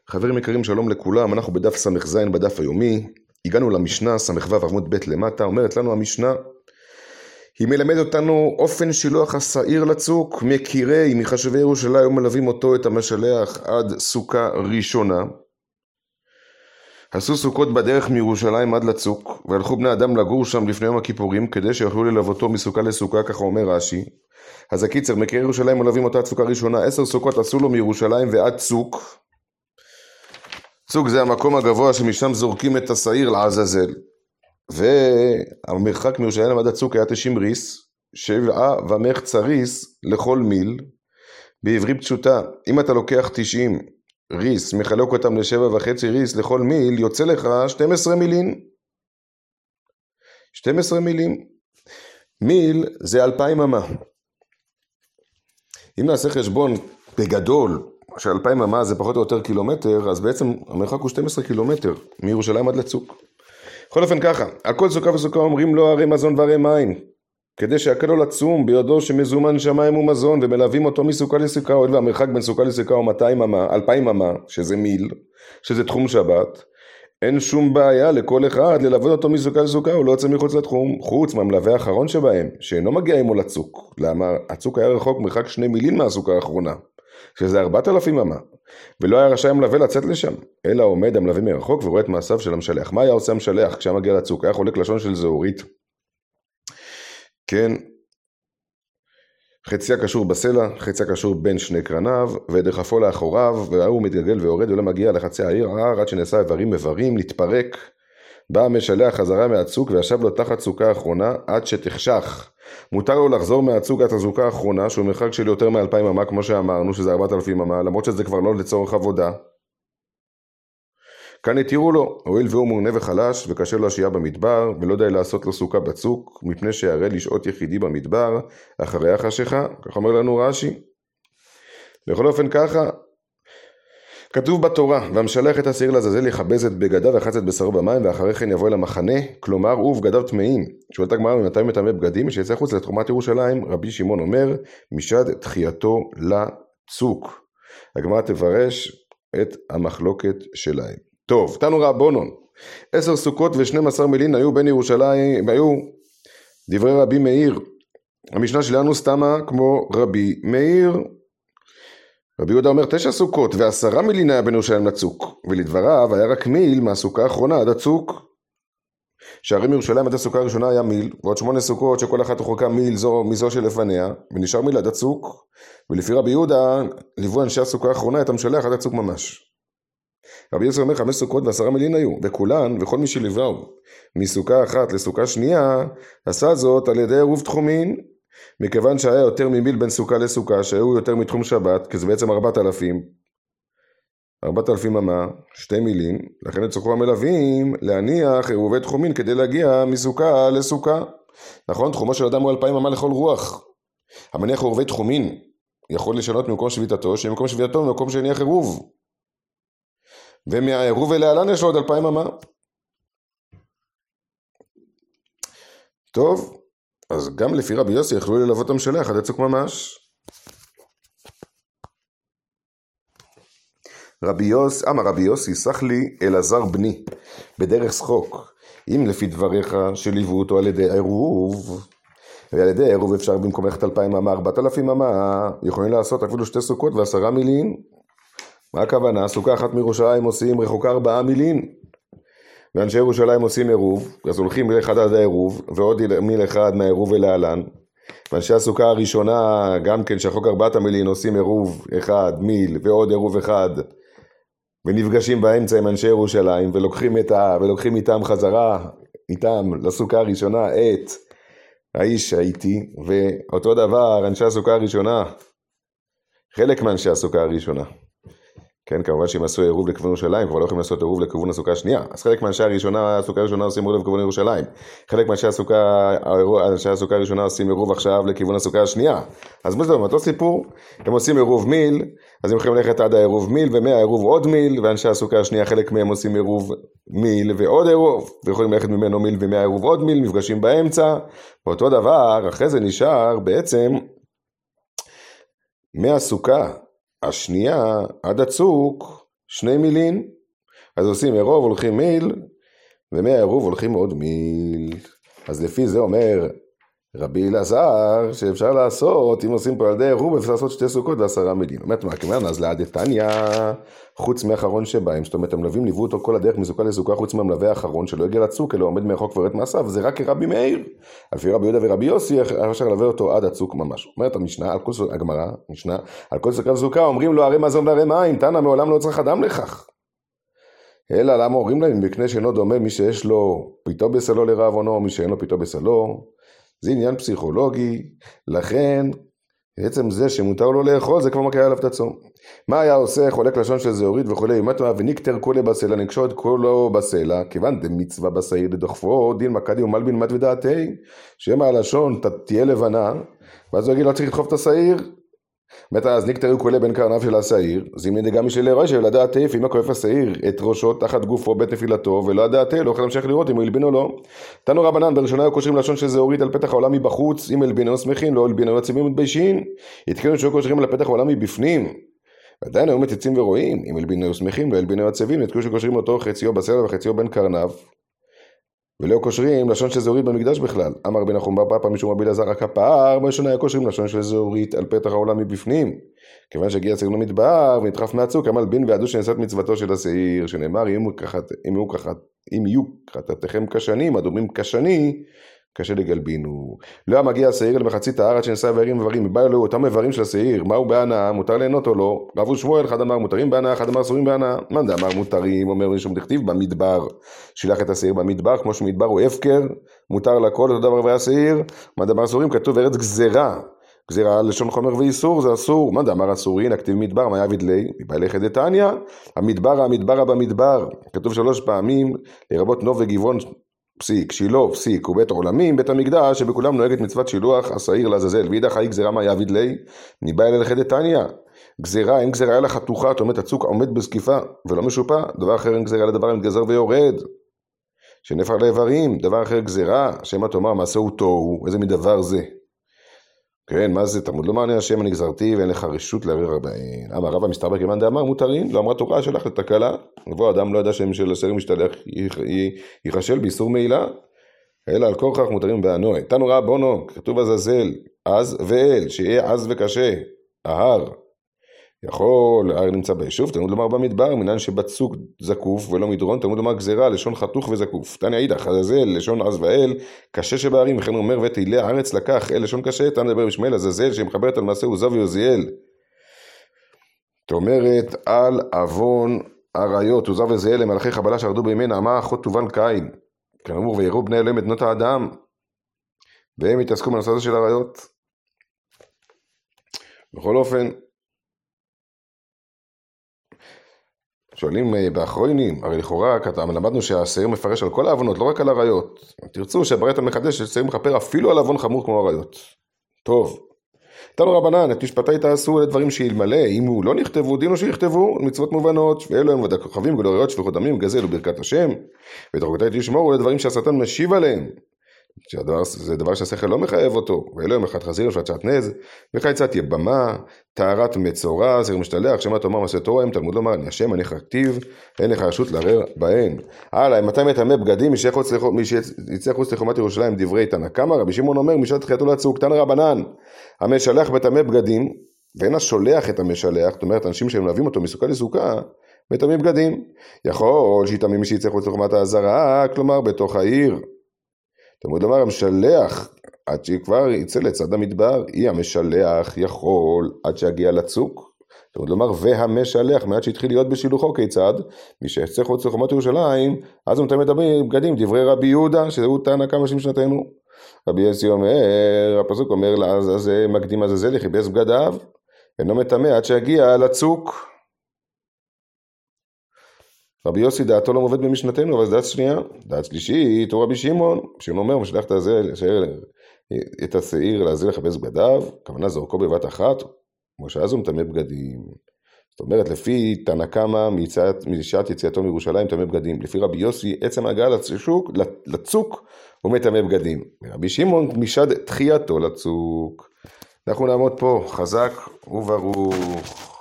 חברים יקרים, שלום לכולם, אנחנו בדף ס"ז בדף היומי, הגענו למשנה ס"ו עמוד ב' למטה. אומרת לנו המשנה, היא מלמד אותנו אופן שילוח השעיר לצוק, מכירי מחשבי ירושלים מלווים אותו את המשלח עד סוכה ראשונה. עשו סוכות בדרך מירושלים עד לצוק, והלכו בני אדם לגור שם לפני יום הכיפורים, כדי שיוכלו ללוותו מסוכה לסוכה, ככה אומר רש"י. אז הקיצר, מכירי ירושלים מלווים אותו עד סוכה ראשונה, 10 סוכות עשו לו מירושלים ועד צוק. צוק זה המקום הגבוה שמשם זורקים את השעיר לעזאזל, והמרחק מירושלים עד הצוק היה 90 ריס, 7.5 ריס לכל מיל. בעברית פשוטה, אם אתה לוקח 90 ריס, מחלק אותם ל7.5 ריס לכל מיל, יוצא לך 12 מילים. 12 מילים. מיל זה 2,000 אמה. אם נעשה חשבון בגדול, ש2,000 אמה זה פחות או יותר קילומטר, אז בעצם המרחק הוא 12 קילומטר, מירושלים עד לצוק. בכל אופן ככה, על כל סוכה וסוכה אומרים לו הרי מזון והרי מים, כדי שהקל לו לצום ביודו שמזומן שמיים ומזון, ומלווים אותו מסוכה לסוכה, והמרחק בין סוכה לסוכה הוא 200 אמה, 2,000 אמה, שזה מיל, שזה תחום שבת. אין שום בעיה לכל אחד ללוות אותו מסוכה לסוכה, הוא לא יוצא מחוץ לתחום, חוץ מהמלווה האחרון שבהם, שאינו מגיע עמו לצוק. למה? הצוק היה רחוק מרחק 2 מילים מהסוכה האחרונה, שזה 4,000 אמה, ולא היה רשאי המלווה לצאת לשם, אלא עומד המלווה מרחוק ורואה את מעשיו של המשלח. מה היה עושה המשלח כשהיה מגיע לצוק? היה חולק לשון של זהורית, כן, חציה קשור בסלע, חציה קשור בין שני קרניו, ודחפו לאחוריו, והוא מתגלגל ויורד ולא מגיע לחצי העיר, עד שנעשה איברים, נתפרק. בא המשלח חזרה מהצוק וישב לו תחת סוכה האחרונה עד שתחשך. מותר לו לחזור מהצוק עד הסוכה האחרונה, שהוא מרחק של יותר מ2,000 אמה, כמו שאמרנו, שזה 4,000 אמה, למרות שזה כבר לא לצורך עבודה. כאן התירו לו, הואיל והוא מעונה וחלש, וקשה לו השהייה במדבר, ולא די לעשות לו סוכה בצוק, מפני שירא לשהות יחידי במדבר, אחרי החשיכה, כך אומר לנו רש"י. בכל אופן ככה, כתוב בתורה, והמשלח את השעיר לעזאזל יכבס את בגדיו ויחץ את בשרו במים, ואחרי כן יבוא אל המחנה, כלומר הוא ובגדיו טמאים. שואלת הגמרא, ממתי מטמא בגדים? שיצא חוץ לתחומת ירושלים. רבי שמעון אומר, משד תחייתו לצוק. הגמרא תפרש את המחלוקת שלהם. טוב, תנו רבונון, 10 סוכות ו12 מילין היו בין ירושלים, היו דברי רבי מאיר. המשנה שלנו סתמה כמו רבי מאיר. רבי יהודה אומר 9 סוכות ו10 מילין היה בין ירושלים לצוק, ולדבריו היה רק מיל מהסוכה האחרונה עד הצוק. שהרי מירושלים עד הסוכה הראשונה היה מיל, ועוד 8 סוכות שכל אחת רחוקה מיל מזו שלפניה, ונשאר מיל עד הצוק. ולפי רבי יהודה ליוו אנשי הסוכה האחרונה את המשלח עד הצוק ממש. רבי יוסף אומר 5 סוכות ו10 מילין היו, וכולן וכל מי שליוו מסוכה אחת לסוכה שנייה עשה זאת על ידי עירוב תחומין, מכיוון שהיה יותר ממיל בין סוכה לסוכה, שהיו יותר מתחום שבת, כי זה בעצם 4,000 אמה, 2 מילין, לכן יצטרכו המלווים להניח עירובי תחומין כדי להגיע מסוכה לסוכה. נכון, תחומו של אדם הוא 2,000 אמה לכל רוח. המניח עירובי תחומין יכול לשנות ממקום שביתתו, שמקום שביתתו ממקום שהניח עירוב. ומהעירוב ולהלן יש לו עוד 2,000 אמה. טוב, אז גם לפי רבי יוסי יכלו ללוות את המשלח עד הצוק ממש. אמר רבי יוסי, סח לי אלעזר בני בדרך שחוק, אם לפי דבריך שליוו אותו על ידי עירוב, ועל ידי עירוב אפשר במקום ללכת 2,000 אמה, 4,000 אמה, יכולים לעשות אפילו 2 סוכות ו10 מילין. מה הכוונה? סוכה אחת מירושלים עושים רחוקה 4 מילין, ואנשי ירושלים עושים עירוב, אז הולכים מיל אחד עד העירוב, ועוד מיל אחד מהעירוב ולהלן. ואנשי הסוכה הראשונה, גם כן שרחוק 4 מילין, עושים עירוב אחד, מיל, ועוד עירוב אחד, ונפגשים באמצע עם אנשי ירושלים, ולוקחים איתם חזרה, איתם לסוכה הראשונה, את האיש שהייתי, ואותו דבר, אנשי הסוכה הראשונה, חלק מאנשי הסוכה הראשונה. כן, כמובן שהם עשו עירוב לכיוון ירושלים, כבר לא יכולים לעשות עירוב לכיוון הסוכה השנייה. אז חלק מאנשי הסוכה הראשונה עושים עירוב לכיוון ירושלים. חלק מאנשי הסוכה הראשונה עושים עירוב עכשיו לכיוון הסוכה השנייה. אז מה זה אומר? אותו סיפור, הם עושים עירוב מיל, אז הם יכולים ללכת עד העירוב מיל, ומהעירוב עוד מיל, ואנשי הסוכה השנייה חלק מהם עושים עירוב מיל ועוד עירוב, ויכולים ללכת ממנו מיל ומהעירוב עוד מיל, מפגשים באמצע. ואותו דבר, אחרי זה נשאר בעצם מהסוכה השנייה עד הצוק 2 מילין, אז עושים עירוב הולכים מיל, ומהעירוב הולכים עוד מיל. אז לפי זה אומר רבי אלעזר שאפשר לעשות, אם עושים פה על ידי עירוב אפשר לעשות 2 סוכות ו10 מילין. אומרת מה, כמובן, אז לעדתניא, חוץ מאחרון שבהם, זאת אומרת, המלווים ליוו אותו כל הדרך מסוכה לסוכה, חוץ מהמלווה האחרון שלא הגיע לצוק, אלא עומד מרחוק ורד מעשיו, זה רק רבי מאיר. לפי רבי יהודה ורבי יוסי, אפשר ללווה אותו עד הצוק ממש. אומרת המשנה, על כל הגמרא, משנה, על כל סוכה וסוכה, אומרים לו הרי מזון והרי מים, תנא מעולם לא צריך אדם לכך. אלא למה אומרים להם, בקנה שאינו דומה מי שיש לו פיתו בסלו לרעבונו, או מי שאין לו פיתו בסלו, זה עניין פסיכולוגי, לכן בעצם זה שמותר לו לאכול, זה כבר מקרה עליו את הצום. מה היה עושה חולק לשון של זהורית וכולי, ומטמה וניקטר כולי בסלע, נקשור את כולו בסלע, כיוון דמצווה בשעיר לדוחפו, דין מקדי ומלבין מת ודעתי, שמה הלשון תהיה לבנה, ואז הוא יגיד לא צריך לדחוף את השעיר, אז נקטרו כולי בין קרניו של השעיר, זימין דגם משל ראש ולדעת תף, אם הכואף השעיר את ראשו תחת גופו בית נפילתו, ולא הדעת לא יכול להמשיך לראות אם הוא ילבין או לא. תנו רבנן, בראשונה היו קושרים לשון של זהורית על פתח העולם מבחוץ, אם ילבינו שמחים, לא ילבינו עצבים ומתביישים, התקנו שהיו קושרים על פתח העולם מבפנים, ועדיין היו מציצים ורואים, אם ילבינו שמחים, לא ילבינו עצבים, התקנו שקושרים אותו חציו בסלע וחציו בין קרניו. ולא קושרים לשון של זהורית במקדש בכלל. אמר רבי נחום בר פפא משום רבי אלעזר הכפר, בראשונה היה קושרים לשון של זהורית על פתח העולם מבפנים. כיוון שהגיע השעיר למדבר ונדחף מהצוק, אמר בין וידעו שנעשית מצוותו של השעיר, שנאמר אם יהיו כחתתכם כשנים, הדומים כשני, קשה לגלבינו. לא מגיע השעיר למחצית הארץ שנשא איברים איברים, מבא אלוהו אותם איברים של השעיר, מהו בהנאה, מותר ליהנות או לא? רבו שמואל, אחד אמר מותרים בהנאה, אחד אמר אסורים בהנאה. מאן דאמר מותרים, אומר משום דכתיב במדבר, שילח את השעיר במדבר, כמו שמדבר הוא הפקר, מותר לכל אותו דבר והשעיר. מאן דאמר אסורים, כתוב ארץ גזרה, גזירה לשון חומר ואיסור, זה אסור. מאן דאמר אסורי, נכתיב מדבר, מה יעביד לי? מבעלי דתניא, המדבר במדבר, כתוב 3 פעמים, לרבות נוב וגבעון פסיק, שילוב, פסיק, ובית עולמים, בית המקדש, שבכולם נוהגת מצוות שילוח השעיר לעזאזל, ואידך היא גזירה מה יעביד לי? מבעלי הלכי דתניא, גזירה, אין גזירה אלא חתוכה, זאת אומרת הצוק עומד בזקיפה, ולא משופע, דבר אחר אין גזירה לדבר מתגזר ויורד, שנפח לאיברים, דבר אחר גזירה, שמה תאמר מעשהו תוהו, איזה מדבר זה? כן, מה זה? תלמוד לומר אני השם אני גזרתי ואין לך רשות לערער בהן. אמר רבא מסתבר כמאן דאמר מותרים, לא אמרה תורה שלך לתקלה, ובוא אדם לא ידע שם של השעיר משתלח ייחשל באיסור מעילה, אלא על כורכך מותרים בהנועה. תנו ראה בונו, כתוב עזאזל, עז ואל, שיהיה עז וקשה, ההר. יכול, ההר נמצא ביישוב, תלמוד לומר במדבר, מנין שבצוק זקוף ולא מדרון, תלמוד לומר גזירה, לשון חתוך וזקוף. תניא אידך, עזאזל, לשון עז ואל, קשה שבהרים, וכן הוא אומר ותהילה הארץ לקח, אל לשון קשה, תנא דבר בשמואל, עזאזל, שמחברת על מעשה עוזיו ועוזיאל. זאת אומרת, על עוון עריות, עוזיו ועוזיאל, הם מלאכי חבלה שערדו בימי נעמה, אחות תובל קין. כאמור, ויראו בני אלוהים את בנות האדם, והם התעסקו בנושא הזה של עריות. בכל אופן, שואלים באחרונים, הרי לכאורה למדנו שהשעיר מפרש על כל העוונות, לא רק על עריות. תרצו שהברייתא מחדש שהשעיר מכפר אפילו על עוון חמור כמו עריות. טוב. תנו רבנן, את משפטי תעשו לדברים שאלמלא, אם הוא לא נכתבו, דינו שיכתבו, מצוות מובנות, ואלו הם ודא כוכבים ולא עריות שפיכות דמים, גזל וברכת השם, ואת חוקותי תשמורו לדברים שהשטן משיב עליהם. זה דבר שהשכל לא מחייב אותו, ואלו הם אחד חזיר ושעת שעטנז, וחייצת יבמה, טהרת מצורע, זר משתלח, שמה תאמר מעשה תורה, אם תלמוד לומר, אני השם, אני כתיב, אין לך רשות לערער בהן. הלאה, מתי מטמא בגדים, מי שיצא חוץ לחומת ירושלים דברי תנא קמא, רבי שמעון אומר, משעת תחייתו לצוק, תנא רבנן, המשלח מטמא בגדים, ואין השולח את המשלח, זאת אומרת, אנשים שמלווים אותו מסוכה לסוכה, מטמא בגדים. יכול שיטמא מי שיצא חוץ לחומת העזרה, כלומר בתוך העיר. תלמוד לומר, המשלח, עד שכבר יצא לצד המדבר, היא המשלח יכול עד שיגיע לצוק. תלמוד לומר, והמשלח, מעט שהתחיל להיות בשילוחו כיצד, מי שיצא חוץ לחומת ירושלים, אז הוא מטמא בגדים, דברי רבי יהודה, שזהו תנא קמא משנתנו. רבי יוסי אומר, הפסוק אומר, אז מקדים עזאזל יכיבס בגדיו, אינו מטמא עד שיגיע לצוק. רבי יוסי דעתו לא מובאת במשנתנו, אבל זה דעת שנייה. דעת שלישית הוא רבי שמעון, אומר, משלח את השעיר להזיל לכבס בגדיו, כוונה זורקו בבת אחת, כמו שאז הוא מטמא בגדים. זאת אומרת, לפי תנא קמא משעת יציאתו מירושלים מטמא בגדים. לפי רבי יוסי, עצם ההגעה לצוק הוא מטמא בגדים. ורבי שמעון משעת תחייתו לצוק. אנחנו נעמוד פה, חזק וברוך.